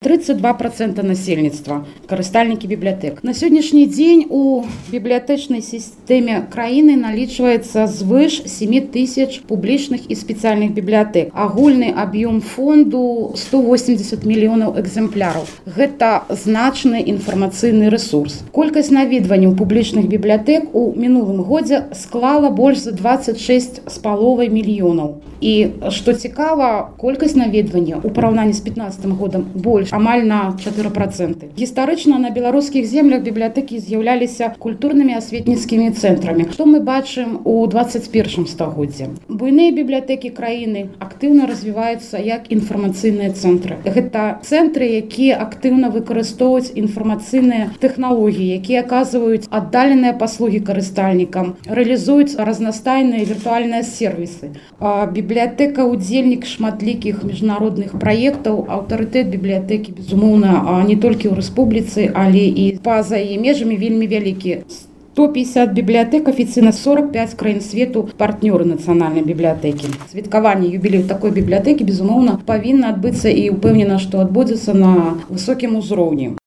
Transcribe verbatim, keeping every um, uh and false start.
тридцать два проценты насельніцтва карыстальнікі бібліятэк. На сённяшні дзень у бібліятэчнай сістэме краіны налічваецца звыш сем тысяч публічных і спецыяльных бібліятэк. Агульны аб'ём фонду сто восемьдесят мільёнаў экземпляраў. Гэта значны інфармацыйны рэсурс. Колькасць наведванняў публічных бібліятэк у мінулым годзе склала больш за двадцать шесть з паловай мільёнаў. І, што цікава, колькасць наведвання у параўнанні з пятнаццатым годам больш, амаль на чатыры проценты. Гістарычна на беларускіх землях бібліятэкі з'яўляліся культурнымі асветніцкімі цэнтрамі. Што мы бачым у двадцать першым стагоддзі? Буйныя бібліятэкі краіны актыўна развіваюцца як інфармацыйныя цэнтры. Гэта цэнтры, якія актыўна выкарыстоўваюць інфармацыйныя тэхналогіі, якія аказваюць аддаленыя паслугі карыстальнікам, рэалізуюць разнастайныя віртуальныя сервісы. Бібліятэка удзельнік шматлікіх міжнародных праектаў, аўтарытэт бібліятэкі, безумоўна, не толькі ў рэспубліцы, але і па-за яе межамі вельмі вялікі. сто пятьдесят бібліятэк, афіцыйна сорок пять краін свету партнёры нацыянальнай бібліятэкі. Святкаванне юбілею такой бібліятэкі, безумоўна, павінна адбыцца і ўпэўнена, што адбудзецца на высокім узроўні.